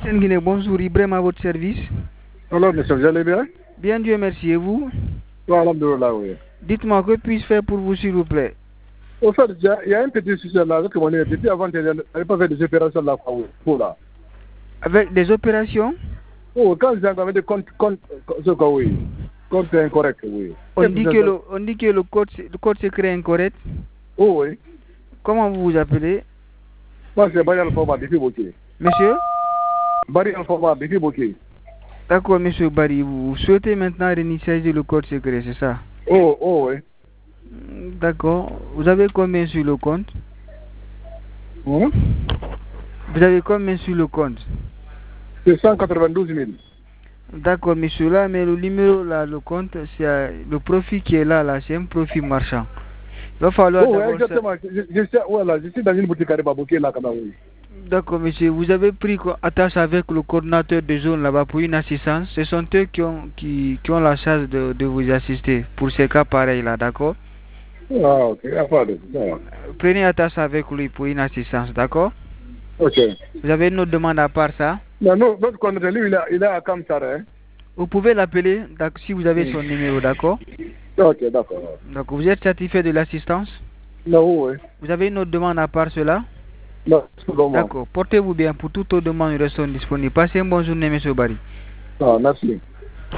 Guinée, bonjour, Ibrahim à votre service. Alors, monsieur, vous allez bien? Bien, Dieu merci. Et vous? Oui, alhamdoulilah, oui. Dites-moi, que puis-je faire pour vous, s'il vous plaît? Au fait, il y a un petit sujet là, avec mon depuis avant, je n'avais pas fait des opérations là, pour là. Avec des opérations? Oh, quand j'ai encore des comptes, oui. Compte incorrect, oui. On dit que le code secret est incorrect. Oh, oui. Comment vous vous appelez? Moi, c'est Barry Alpha depuis Bokeh. Monsieur? Barry Alpha depuis Bokeh. D'accord, monsieur Barry, vous souhaitez maintenant réinitialiser le code secret, c'est ça? Oh, oui. D'accord. Vous avez combien sur le compte? Hein? Vous avez combien sur le compte? C'est 192 000. D'accord, monsieur, là, mais le numéro, là, le compte, c'est le profit qui est là, c'est un profit marchand. Il va falloir oui, exactement. Je suis dans une boutique à Bokeh, là, quand même, oui. D'accord, monsieur. Vous avez pris attache avec le coordinateur de zone là-bas pour une assistance. Ce sont eux qui ont la charge de vous assister pour ces cas pareils là, d'accord? Ah, ok. Prenez attache avec lui pour une assistance, d'accord? Ok. Vous avez une autre demande à part ça? Non, notre coordinateur, lui, il est à Kamsar, hein? Vous pouvez l'appeler si vous avez son numéro, d'accord? Ok, d'accord. Donc, vous êtes satisfait de l'assistance? Non, oui. Vous avez une autre demande à part cela? Non, c'est bon. D'accord. Portez-vous bien. Pour toute autre demande, nous restons disponibles. Passez une bonne journée, monsieur Barry. Ah, merci.